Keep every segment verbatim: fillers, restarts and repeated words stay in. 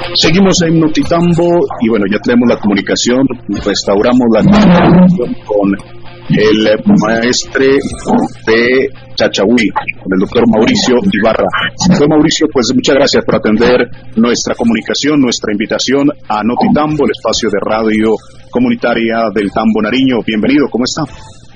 Seguimos en Notitambo y bueno, ya tenemos la comunicación, restauramos la comunicación con el maestre de Chachahuí, con el doctor Mauricio Ibarra. Doctor Mauricio, pues muchas gracias por atender nuestra comunicación, nuestra invitación a Notitambo, el espacio de radio comunitaria del Tambo Nariño. Bienvenido, ¿cómo está?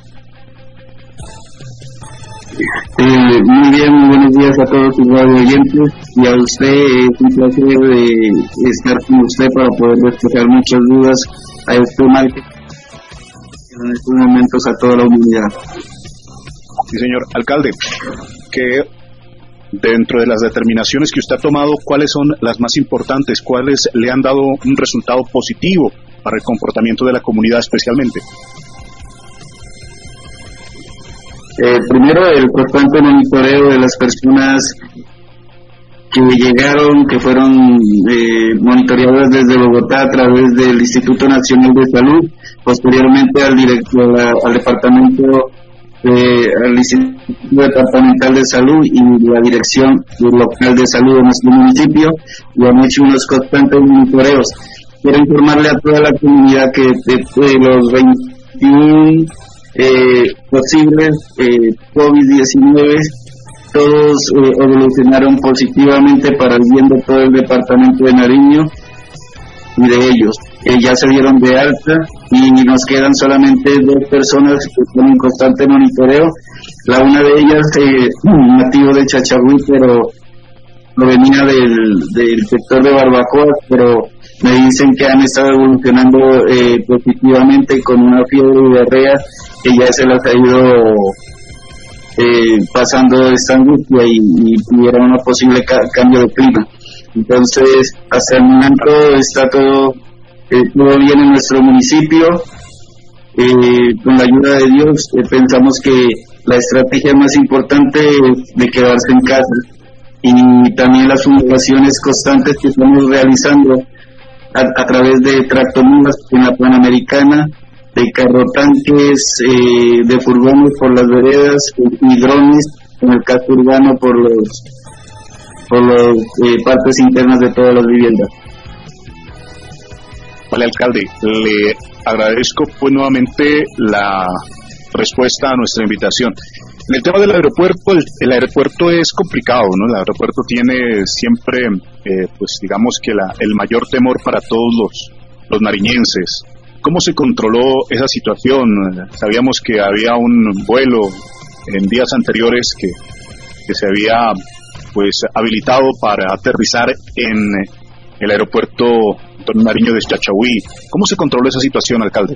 Eh, muy bien, muy buenos días a todos sus radio oyentes y a usted. Es un placer de estar con usted para poder despejar muchas dudas a este mal que en estos momentos a toda la humanidad. Sí, señor alcalde, que dentro de las determinaciones que usted ha tomado, ¿cuáles son las más importantes? ¿Cuáles le han dado un resultado positivo para el comportamiento de la comunidad especialmente? Eh, primero, el constante monitoreo de las personas que llegaron, que fueron eh, monitoreadas desde Bogotá a través del Instituto Nacional de Salud, posteriormente al, director, al departamento, eh, al Instituto Departamental de Salud y la Dirección Local de Salud de nuestro municipio, y han hecho unos constantes monitoreos. Quiero informarle a toda la comunidad que de, de los veintiún Eh, posibles eh, COVID diecinueve, todos eh, evolucionaron positivamente para el bien de todo el departamento de Nariño y de ellos. Eh, ya se dieron de alta y nos quedan solamente dos personas que están en constante monitoreo. La una de ellas, eh, nativo de Chachahuí, pero provenía del, del sector de Barbacoa, pero me dicen que han estado evolucionando eh, positivamente con una fiebre y diarrea que ya se las ha ido eh, pasando esta angustia y, y tuviera un posible ca- cambio de clima. Entonces, hasta el momento está todo, eh, todo bien en nuestro municipio. Eh, con la ayuda de Dios, eh, pensamos que la estrategia más importante es de quedarse en casa, y también las fumigaciones constantes que estamos realizando a, a través de tractomulas en la Panamericana, de carrotanques, eh, de furgones por las veredas y drones en el casco urbano por los por las eh, partes internas de todas las viviendas. Vale, alcalde, le agradezco pues nuevamente la respuesta a nuestra invitación. En el tema del aeropuerto, el, el aeropuerto es complicado, ¿no? El aeropuerto tiene siempre, eh, pues digamos que la, el mayor temor para todos los, los nariñenses. ¿Cómo se controló esa situación? Sabíamos que había un vuelo en días anteriores que, que se había pues habilitado para aterrizar en el aeropuerto Antonio Nariño de Chachahuí. ¿Cómo se controló esa situación, alcalde?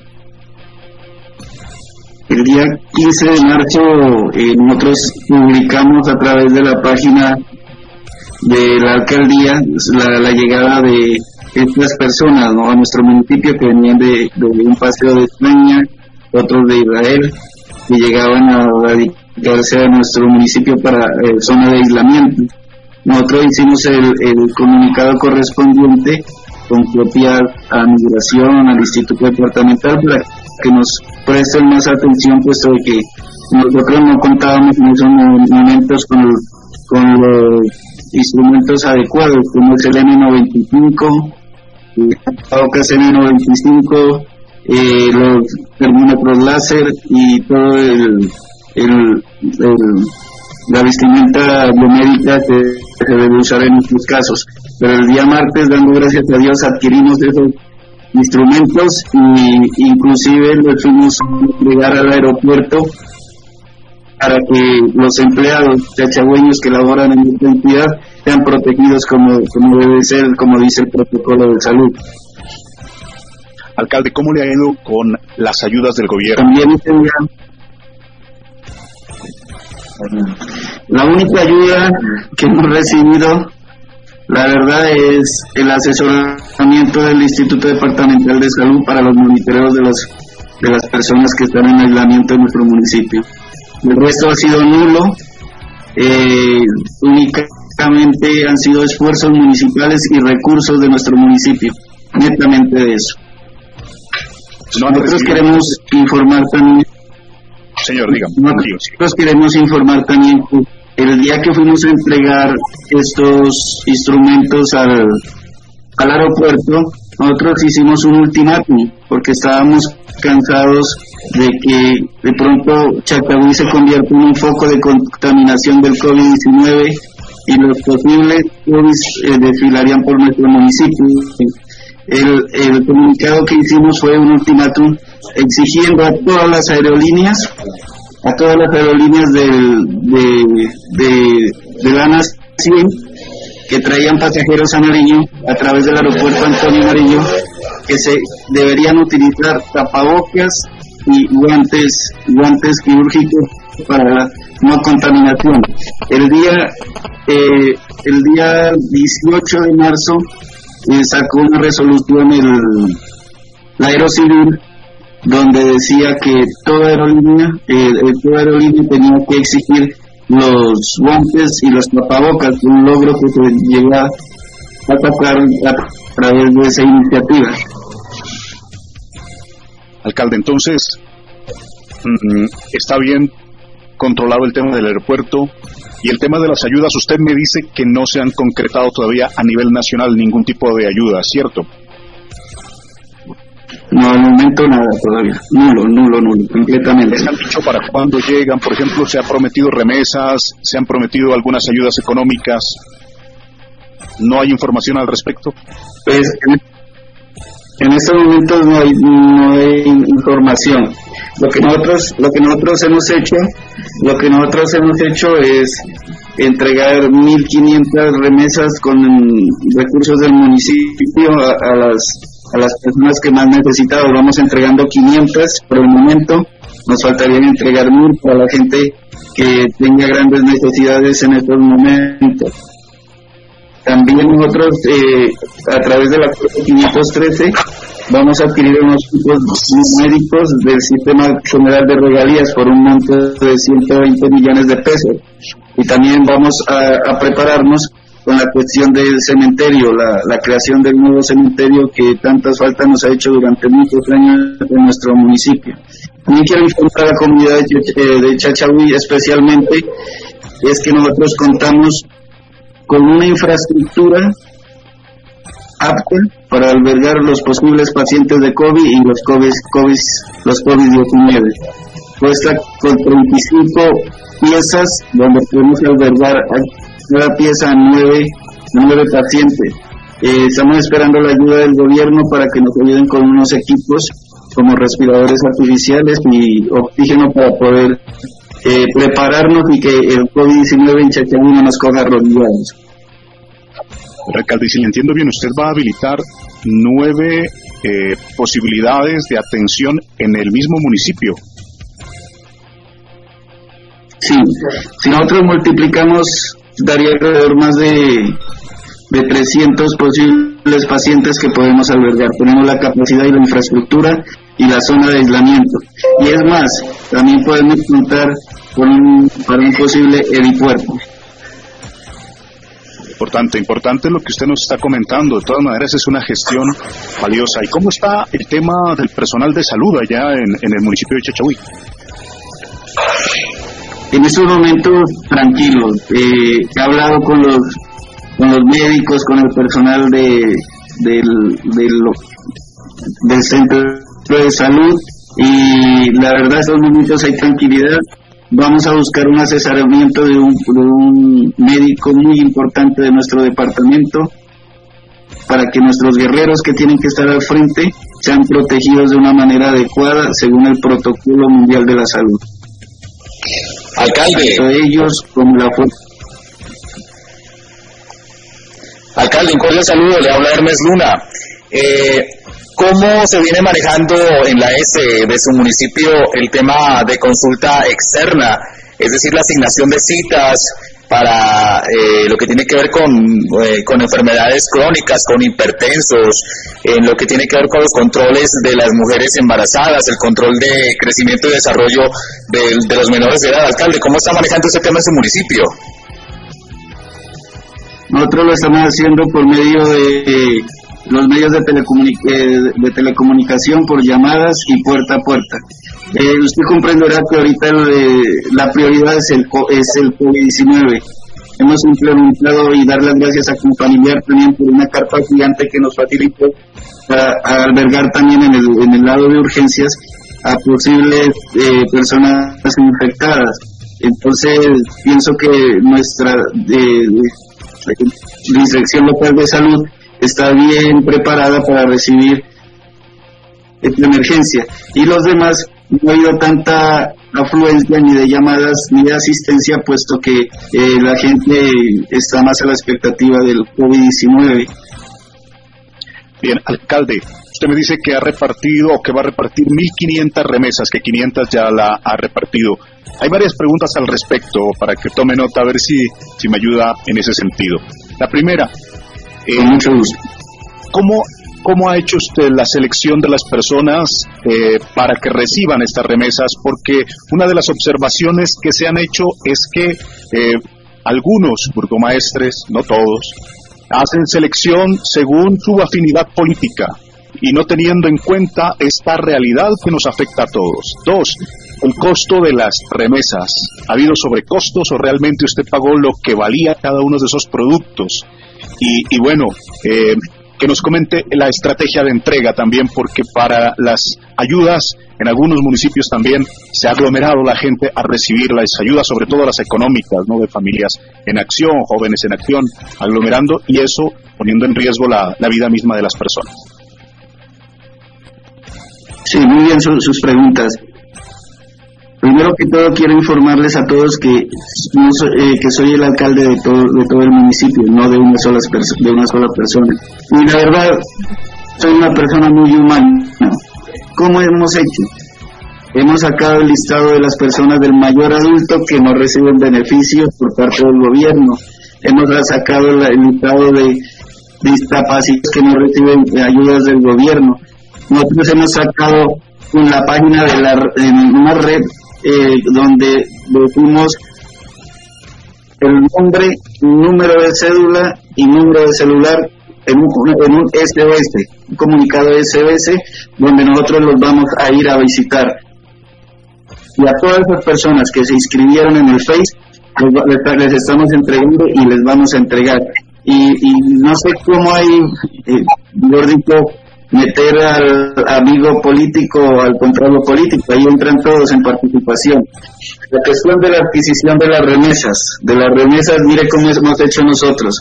El día quince de marzo eh, nosotros publicamos a través de la página de la alcaldía la, la llegada de estas personas, ¿no?, a nuestro municipio, que venían de, de un paseo de España, otros de Israel, que llegaban a radicarse a nuestro municipio para eh, zona de aislamiento. Nosotros hicimos el, el comunicado correspondiente con copia a Migración, al Instituto Departamental, para que nos presten más atención, puesto de que nosotros no contábamos en esos momentos con, con los instrumentos adecuados, como es el eme noventa y cinco, el eme noventa y cinco, eh, los termómetros láser y todo el, el, el la vestimenta biomédica que se debe usar en estos casos. Pero el día martes, dando gracias a Dios, adquirimos esos instrumentos y inclusive los fuimos a entregar al aeropuerto para que los empleados chachagüeños que laboran en esta entidad sean protegidos como, como debe ser, como dice el protocolo de salud. Alcalde, ¿cómo le ha ido con las ayudas del gobierno? También este día, la única ayuda que hemos recibido, la verdad, es el asesoramiento del Instituto Departamental de Salud para los monitoreos de las de las personas que están en aislamiento en nuestro municipio. El resto ha sido nulo, eh, únicamente han sido esfuerzos municipales y recursos de nuestro municipio, netamente de eso. No, Nosotros queremos informar también. Señor, dígame. Nosotros queremos informar también que el día que fuimos a entregar estos instrumentos al, al aeropuerto, nosotros hicimos un ultimátum porque estábamos cansados de que de pronto Chacagüí se convierta en un foco de contaminación del COVID diecinueve y los posibles COVID eh, desfilarían por nuestro municipio. El, el comunicado que hicimos fue un ultimátum exigiendo a todas las aerolíneas, a todas las aerolíneas del, de, de, de la nación que traían pasajeros a Nariño a través del aeropuerto Antonio Nariño, que se deberían utilizar tapabocas y guantes guantes quirúrgicos para la no contaminación. El día eh, el día dieciocho de marzo eh, sacó una resolución el la Aerocivil donde decía que toda aerolínea eh, toda aerolínea tenía que exigir los guantes y los tapabocas, un logro que se llegó a sacar a través de esa iniciativa. Alcalde, entonces, mmm, está bien controlado el tema del aeropuerto y el tema de las ayudas. Usted me dice que no se han concretado todavía a nivel nacional ningún tipo de ayuda, ¿cierto? No, al momento nada todavía, nulo, nulo, nulo, completamente. ¿Les han dicho para cuándo llegan? Por ejemplo, ¿se han prometido remesas? ¿Se han prometido algunas ayudas económicas? ¿No hay información al respecto? Pues en, en estos momentos no hay, no hay información. Lo que nosotros, lo que nosotros hemos hecho, lo que nosotros hemos hecho es entregar mil quinientas remesas con recursos del municipio a, a las a las personas que más necesitaban. Vamos entregando quinientas por el momento, nos faltaría entregar mil para la gente que tenga grandes necesidades en estos momentos. También nosotros eh, a través de la quinientos trece vamos a adquirir unos equipos médicos del Sistema General de Regalías por un monto de ciento veinte millones de pesos, y también vamos a, a prepararnos con la cuestión del cementerio, la, la creación del nuevo cementerio que tantas faltas nos ha hecho durante muchos años en nuestro municipio. También quiero informar a la comunidad de, de Chachagüí especialmente, es que nosotros contamos con una infraestructura apta para albergar los posibles pacientes de COVID y los COVID, COVID, los COVID diecinueve. Cuesta con treinta y cinco piezas donde podemos albergar a cada pieza a nueve, nueve pacientes. Eh, estamos esperando la ayuda del gobierno para que nos ayuden con unos equipos como respiradores artificiales y oxígeno para poder eh, prepararnos y que el COVID diecinueve en Chachagüí no nos coja rodeados. Alcalde, si le entiendo bien, usted va a habilitar nueve eh, posibilidades de atención en el mismo municipio. Sí, si nosotros multiplicamos, daría alrededor más de, de trescientos posibles pacientes que podemos albergar. Tenemos la capacidad y la infraestructura y la zona de aislamiento. Y es más, también podemos contar con un, para un posible helipuerto. Importante, importante lo que usted nos está comentando. De todas maneras es una gestión valiosa. ¿Y cómo está el tema del personal de salud allá en, en el municipio de Chachagüí? En estos momentos tranquilos. Eh, he hablado con los con los médicos, con el personal de del, del, del centro de salud, y la verdad en estos momentos hay tranquilidad. Vamos a buscar un asesoramiento de un, de un médico muy importante de nuestro departamento para que nuestros guerreros que tienen que estar al frente sean protegidos de una manera adecuada según el protocolo mundial de la salud. Alcalde. Tanto ellos como la fuerza. Alcalde, un cordial saludo, le habla Hermes Luna. Eh, ¿Cómo se viene manejando en la S de su municipio el tema de consulta externa? Es decir, la asignación de citas para eh, lo que tiene que ver con, eh, con enfermedades crónicas, con hipertensos, en lo que tiene que ver con los controles de las mujeres embarazadas, el control de crecimiento y desarrollo de, de los menores de edad. Alcalde, ¿cómo está manejando ese tema en su municipio? Nosotros lo estamos haciendo por medio de los medios de, telecomunic de telecomunicación, por llamadas y puerta a puerta. Eh, usted comprenderá que ahorita el, la prioridad es el, es el COVID diecinueve. hemos implementado y dar las gracias a Confamiliar también por una carpa gigante que nos facilitó para albergar también en el, en el lado de urgencias a posibles eh, personas infectadas. Entonces pienso que nuestra eh, Dirección Local de Salud está bien preparada para recibir esta emergencia, y los demás no ha habido tanta afluencia ni de llamadas ni de asistencia, puesto que eh, la gente está más a la expectativa del COVID diecinueve. Bien, alcalde, usted me dice que ha repartido o que va a repartir mil quinientas remesas, que quinientas ya la ha repartido. Hay varias preguntas al respecto para que tome nota, a ver si, si me ayuda en ese sentido. La primera, eh, con mucho gusto. ¿Cómo, ¿Cómo ha hecho usted la selección de las personas eh, para que reciban estas remesas? Porque una de las observaciones que se han hecho es que eh, algunos burgomaestres, no todos, hacen selección según su afinidad política y no teniendo en cuenta esta realidad que nos afecta a todos. Dos, el costo de las remesas. ¿Ha habido sobrecostos o realmente usted pagó lo que valía cada uno de esos productos? Y, y bueno, eh, que nos comente la estrategia de entrega también, porque para las ayudas en algunos municipios también se ha aglomerado la gente a recibir las ayudas, sobre todo las económicas, ¿no?, de familias en acción, jóvenes en acción, aglomerando, y eso poniendo en riesgo la, la vida misma de las personas. Sí, muy bien su, sus preguntas. Primero que todo quiero informarles a todos que no soy, eh, que soy el alcalde de todo de todo el municipio, no de una sola de una sola persona. Y la verdad, soy una persona muy humana. ¿Cómo hemos hecho? Hemos sacado el listado de las personas del mayor adulto que no reciben beneficios por parte del gobierno. Hemos sacado el listado de discapacitados que no reciben ayudas del gobierno. Nosotros hemos sacado en la página de la en una red Eh, donde decimos el nombre, número de cédula y número de celular en un, en un S O S, un comunicado S O S, donde nosotros los vamos a ir a visitar. Y a todas esas personas que se inscribieron en el Face, les, les estamos entregando y les vamos a entregar. Y, y no sé cómo hay, eh, gordito, meter al amigo político o al contrario político, ahí entran todos en participación. La cuestión de la adquisición de las remesas, de las remesas, mire cómo hemos hecho nosotros.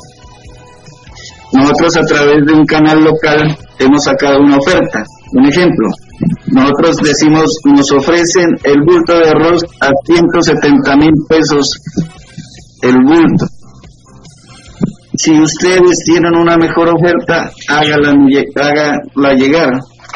Nosotros a través de un canal local hemos sacado una oferta. Un ejemplo, nosotros decimos, nos ofrecen el bulto de arroz a ciento setenta mil pesos el bulto. Si ustedes tienen una mejor oferta, hágala, hágala llegar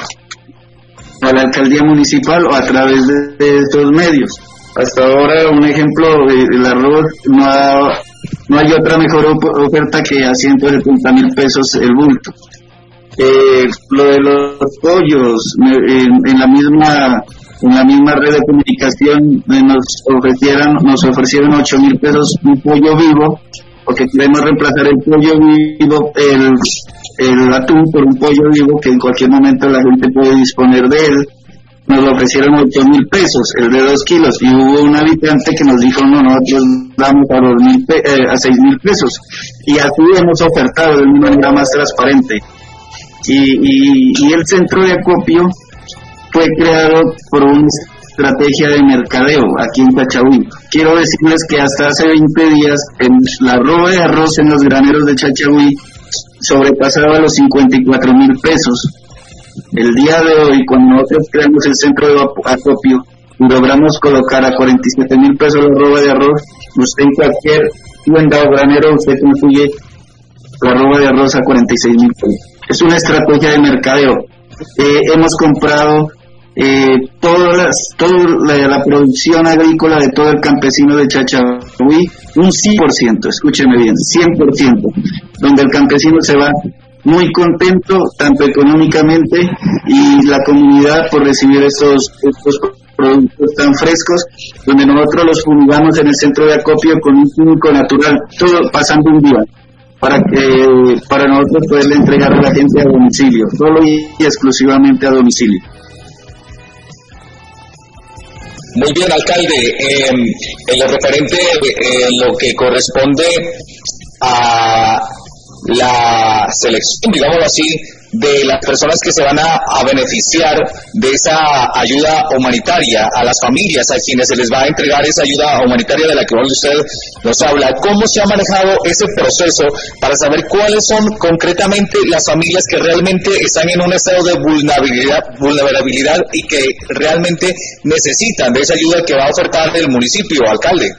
a la alcaldía municipal o a través de, de estos medios. Hasta ahora, un ejemplo, el arroz, no, ha, no hay otra mejor oferta que a ciento setenta mil pesos el bulto. Eh, lo de los pollos, en, en la misma en la misma red de comunicación eh, nos ofrecieron nos ofrecieron ocho mil pesos un pollo vivo, porque queremos reemplazar el pollo vivo, el, el atún, por un pollo vivo que en cualquier momento la gente puede disponer de él. Nos lo ofrecieron ocho mil pesos, el de dos kilos, y hubo un habitante que nos dijo, no, nosotros damos a, dos mil pe eh, a seis mil pesos, y así hemos ofertado de una manera más transparente. Y, y, y el centro de acopio fue creado por una estrategia de mercadeo aquí en Chachahuí. Quiero decirles que hasta hace veinte días en la roba de arroz en los graneros de Chachahuí sobrepasaba los cincuenta y cuatro mil pesos. El día de hoy, cuando nosotros creamos el centro de acopio y logramos colocar a cuarenta y siete mil pesos la roba de arroz, usted en cualquier tienda o granero usted consigue la roba de arroz a cuarenta y seis mil pesos. Es una estrategia de mercadeo. Eh, hemos comprado eh, todas las, toda la, la producción agrícola de todo el campesino de Chachahuí, un cien por ciento, escúcheme bien, cien por ciento, donde el campesino se va muy contento, tanto económicamente, y la comunidad por recibir estos, estos productos tan frescos, donde nosotros los fumigamos en el centro de acopio con un químico natural, todo pasando un día, para que para nosotros poderle entregar a la gente a domicilio, solo y exclusivamente a domicilio. Muy bien, alcalde. Eh, en lo referente, eh, en lo que corresponde a la selección, digámoslo así, de las personas que se van a, a beneficiar de esa ayuda humanitaria, a las familias a quienes se les va a entregar esa ayuda humanitaria de la que usted nos habla. ¿Cómo se ha manejado ese proceso para saber cuáles son concretamente las familias que realmente están en un estado de vulnerabilidad, vulnerabilidad y que realmente necesitan de esa ayuda que va a ofertar el municipio, alcalde?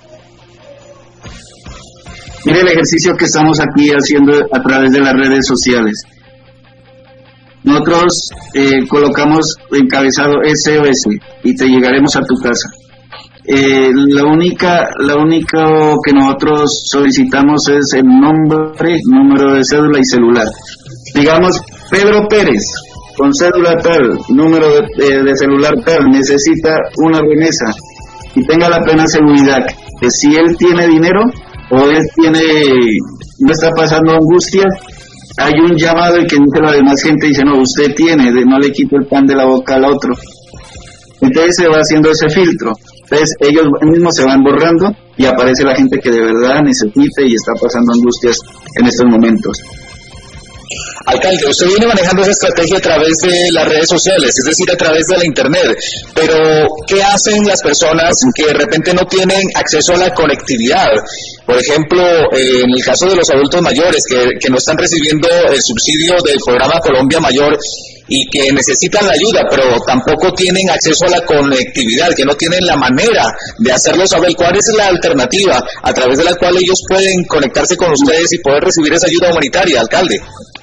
Mire el ejercicio que estamos aquí haciendo a través de las redes sociales. Nosotros eh, colocamos encabezado S O S y te llegaremos a tu casa. Eh, la única, la única que nosotros solicitamos es el nombre, número de cédula y celular. Digamos, Pedro Pérez, con cédula tal, número de, de, de celular tal, necesita una remesa y tenga la plena seguridad que si él tiene dinero o él tiene, no está pasando angustia, hay un llamado y que dice la demás gente, dice, no, usted tiene, no le quito el pan de la boca al otro. Entonces se va haciendo ese filtro. Entonces ellos mismos se van borrando y aparece la gente que de verdad necesita y está pasando angustias en estos momentos. Alcalde, usted viene manejando esa estrategia a través de las redes sociales, es decir, a través de la internet, pero ¿qué hacen las personas que de repente no tienen acceso a la conectividad? Por ejemplo, eh, en el caso de los adultos mayores que, que no están recibiendo el subsidio del programa Colombia Mayor y que necesitan la ayuda, pero tampoco tienen acceso a la conectividad, que no tienen la manera de hacerlo saber. ¿Cuál es la alternativa a través de la cual ellos pueden conectarse con ustedes y poder recibir esa ayuda humanitaria, alcalde?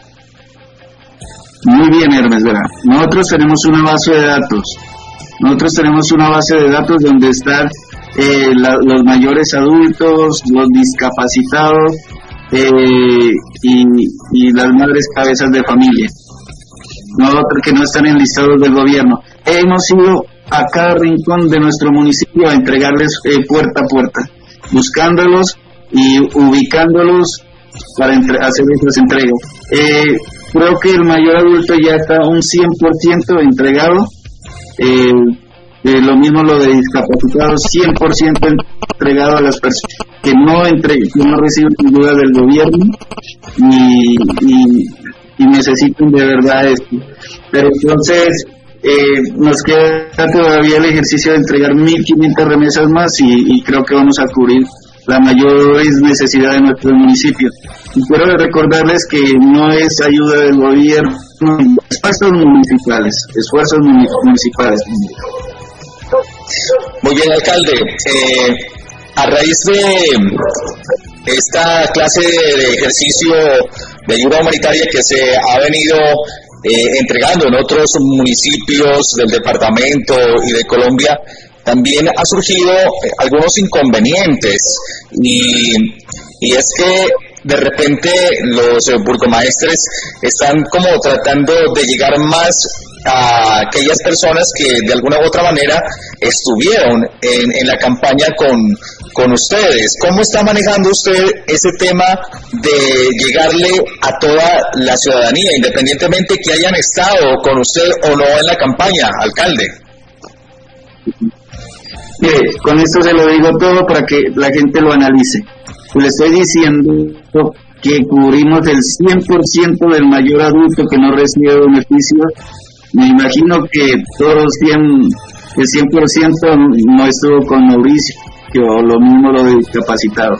Muy bien, Hermes, ¿verdad? Nosotros tenemos una base de datos. Nosotros tenemos una base de datos donde están eh, la, los mayores adultos, los discapacitados eh, y, y las madres cabezas de familia. Nosotros que no están enlistados del gobierno. Hemos ido a cada rincón de nuestro municipio a entregarles eh, puerta a puerta, buscándolos y ubicándolos para entre, hacer esas entregas. Eh, creo que el mayor adulto ya está un cien por ciento entregado, eh, eh, lo mismo lo de discapacitados, cien por ciento entregado a las personas que no, entre, que no reciben ayuda del gobierno y, y, y necesitan de verdad esto. Pero entonces eh, nos queda todavía el ejercicio de entregar mil quinientas remesas más y, y creo que vamos a cubrir la mayor necesidad de nuestro municipio. Y quiero recordarles que no es ayuda del gobierno, esfuerzos municipales, esfuerzos municipales. Muy bien, alcalde. Eh, a raíz de esta clase de ejercicio de ayuda humanitaria que se ha venido eh, entregando en otros municipios del departamento y de Colombia, también ha surgido eh, algunos inconvenientes y, y es que de repente los eh, burgomaestres están como tratando de llegar más a aquellas personas que de alguna u otra manera estuvieron en, en la campaña con, con ustedes. ¿Cómo está manejando usted ese tema de llegarle a toda la ciudadanía, independientemente que hayan estado con usted o no en la campaña, alcalde? Mire, con esto se lo digo todo para que la gente lo analice. Le estoy diciendo que cubrimos el cien por ciento del mayor adulto que no recibe beneficios. Me imagino que todos los cien, el cien por ciento no estuvo con Mauricio, o lo mismo lo de discapacitado.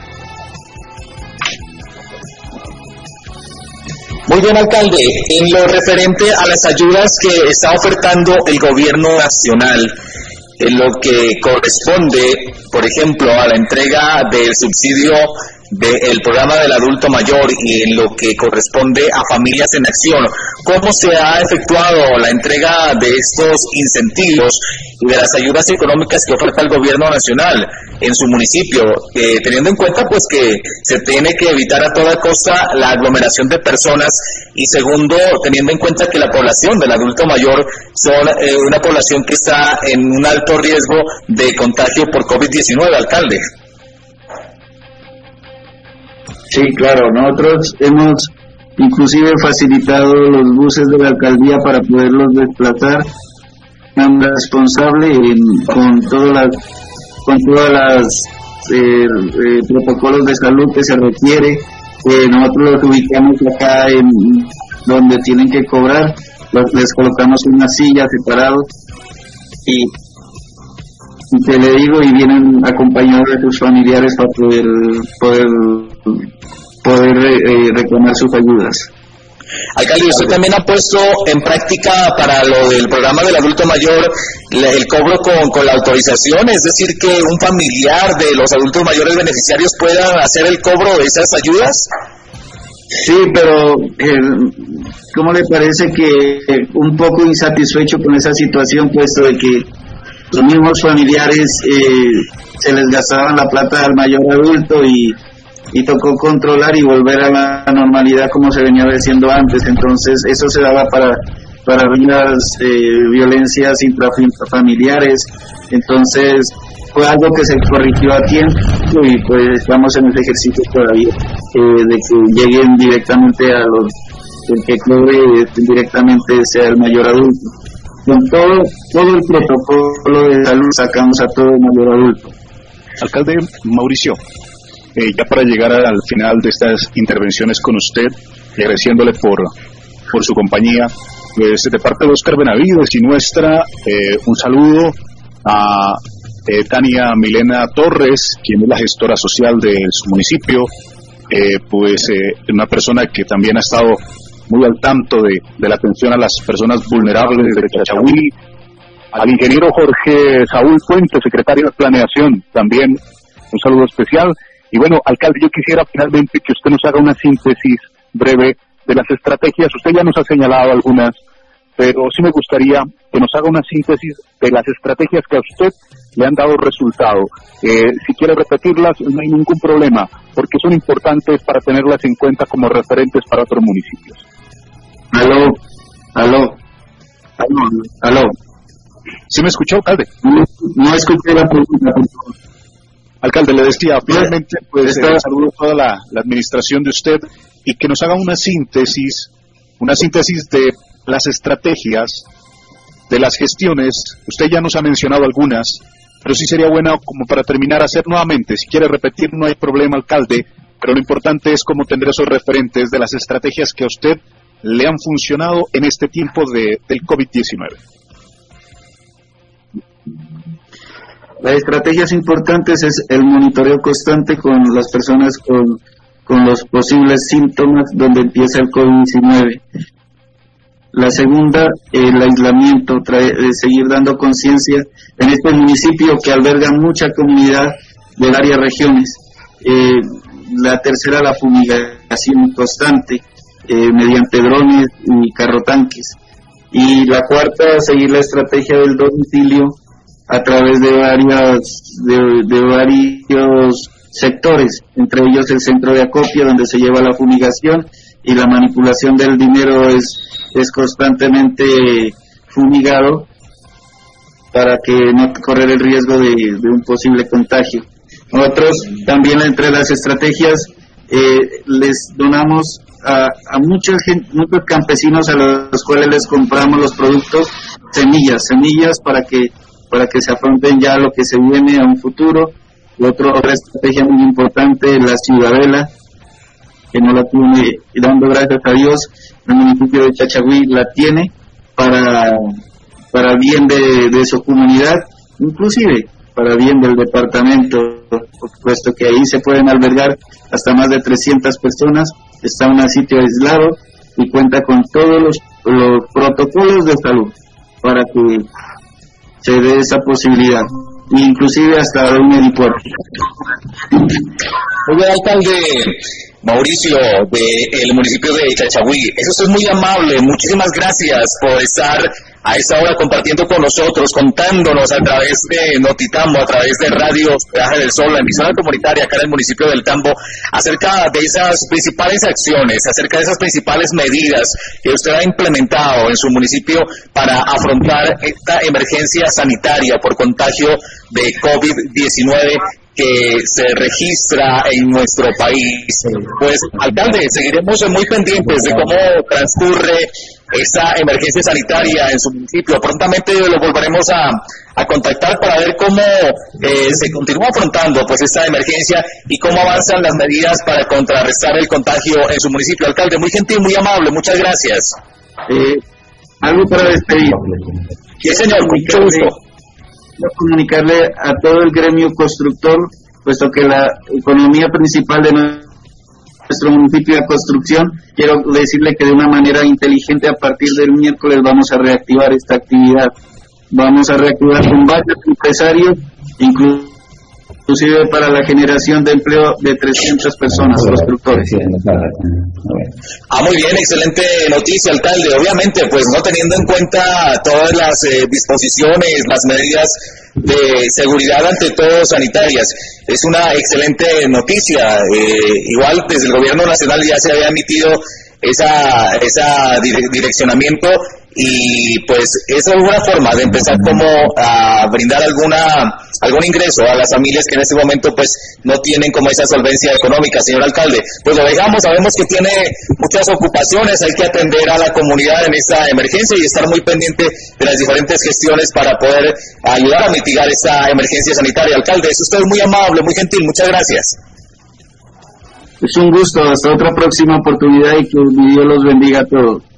Muy bien, alcalde. En lo referente a las ayudas que está ofertando el gobierno nacional, en lo que corresponde, por ejemplo, a la entrega del subsidio del programa del adulto mayor y en lo que corresponde a Familias en Acción, ¿cómo se ha efectuado la entrega de estos incentivos y de las ayudas económicas que oferta el gobierno nacional en su municipio, eh, teniendo en cuenta pues que se tiene que evitar a toda costa la aglomeración de personas y segundo, teniendo en cuenta que la población del adulto mayor son eh, una población que está en un alto riesgo de contagio por COVID diecinueve, alcalde? Sí, claro, nosotros hemos inclusive facilitado los buses de la alcaldía para poderlos desplazar responsable en, con todas las con todas las eh, eh, protocolos de salud que se requiere. Eh, nosotros los ubicamos acá en donde tienen que cobrar, los, les colocamos una silla separados y, y te le digo, y vienen acompañados de sus familiares para poder poder poder eh, reclamar sus ayudas. Alcalde, usted también ha puesto en práctica para lo del programa del adulto mayor el cobro con, con la autorización, es decir, que un familiar de los adultos mayores beneficiarios pueda hacer el cobro de esas ayudas. Sí, pero eh, ¿cómo le parece que eh, un poco insatisfecho con esa situación, puesto de que los mismos familiares eh, se les gastaban la plata al mayor adulto y y tocó controlar y volver a la normalidad como se venía haciendo antes? Entonces eso se daba para para las eh, violencias intrafamiliares. Entonces fue algo que se corrigió a tiempo y pues estamos en ese ejercicio todavía eh, de que lleguen directamente a los, el que cobre directamente sea el mayor adulto. Con todo todo el protocolo de salud sacamos a todo el mayor adulto. Alcalde Mauricio, Eh, ya para llegar al final de estas intervenciones con usted, y agradeciéndole por, por su compañía, pues de parte de Oscar Benavides y nuestra, eh, un saludo a eh, Tania Milena Torres, quien es la gestora social de su municipio, eh, pues eh, una persona que también ha estado muy al tanto de, de la atención a las personas vulnerables de Chachagüí, al ingeniero Jorge Saúl Fuentes, secretario de Planeación, también un saludo especial. Y bueno, alcalde, yo quisiera finalmente que usted nos haga una síntesis breve de las estrategias. Usted ya nos ha señalado algunas, pero sí me gustaría que nos haga una síntesis de las estrategias que a usted le han dado resultado. Eh, si quiere repetirlas, no hay ningún problema, porque son importantes para tenerlas en cuenta como referentes para otros municipios. Aló, aló, aló, aló. ¿Sí me escuchó, alcalde? No, no escuché la pregunta, por favor. Alcalde, le decía, finalmente, pues, eh, saludo a toda la, la administración de usted y que nos haga una síntesis, una síntesis de las estrategias, de las gestiones. Usted ya nos ha mencionado algunas, pero sí sería bueno como para terminar hacer nuevamente. Si quiere repetir, no hay problema, alcalde, pero lo importante es cómo tener esos referentes de las estrategias que a usted le han funcionado en este tiempo de, del COVID diecinueve. Las estrategias importantes es el monitoreo constante con las personas con, con los posibles síntomas donde empieza el COVID diecinueve. La segunda, el aislamiento, trae, eh, seguir dando conciencia en este municipio que alberga mucha comunidad de varias regiones. Eh, la tercera, la fumigación constante eh, mediante drones y carrotanques. Y la cuarta, seguir la estrategia del domicilio a través de varias de, de varios sectores, entre ellos el centro de acopio donde se lleva la fumigación, y la manipulación del dinero es, es constantemente fumigado para que no correr el riesgo de, de un posible contagio. Nosotros también, entre las estrategias, eh, les donamos a, a mucha gente, muchos campesinos a los cuales les compramos los productos, semillas, semillas para que para que se afronten ya lo que se viene a un futuro. Y otro, otra estrategia muy importante, la ciudadela, que no la tiene, dando gracias a Dios, el municipio de Chachagüí la tiene para, para bien de, de su comunidad, inclusive para bien del departamento, puesto que ahí se pueden albergar hasta más de trescientas personas, está en un sitio aislado y cuenta con todos los, los protocolos de salud para que se dé esa posibilidad, inclusive hasta un helipuerto. Muy bien, alcalde Mauricio, del municipio de Chachagüí, eso es muy amable, muchísimas gracias por estar a esta hora compartiendo con nosotros, contándonos a través de Notitambo, a través de Radio Hospedaje del Sol, la emisora comunitaria acá en el municipio del Tambo, acerca de esas principales acciones, acerca de esas principales medidas que usted ha implementado en su municipio para afrontar esta emergencia sanitaria por contagio de COVID diecinueve que se registra en nuestro país. Pues, alcalde, seguiremos muy pendientes de cómo transcurre esta emergencia sanitaria en su municipio. Prontamente lo volveremos a, a contactar para ver cómo eh, se continúa afrontando pues esta emergencia y cómo avanzan las medidas para contrarrestar el contagio en su municipio. Alcalde, muy gentil, muy amable, muchas gracias. Eh, algo para despedir. Sí, señor, mucho gusto. Quiero comunicarle a todo el gremio constructor, puesto que la economía principal de nuestro municipio de construcción, quiero decirle que de una manera inteligente a partir del miércoles vamos a reactivar esta actividad. Vamos a reactivar con varios empresarios, incluso inclusive para la generación de empleo de trescientas personas, constructores. Ah, muy bien, excelente noticia, alcalde. Obviamente, pues no teniendo en cuenta todas las eh, disposiciones, las medidas de seguridad ante todo sanitarias. Es una excelente noticia. Eh, igual desde el gobierno nacional ya se había emitido esa, esa dire- direccionamiento y pues esa es una forma de empezar como a brindar alguna algún ingreso a las familias que en este momento pues no tienen como esa solvencia económica. Señor alcalde, pues lo dejamos, sabemos que tiene muchas ocupaciones, hay que atender a la comunidad en esta emergencia y estar muy pendiente de las diferentes gestiones para poder ayudar a mitigar esta emergencia sanitaria. Alcalde, es usted muy amable, muy gentil, muchas gracias. Es un gusto, hasta otra próxima oportunidad y que Dios los bendiga a todos.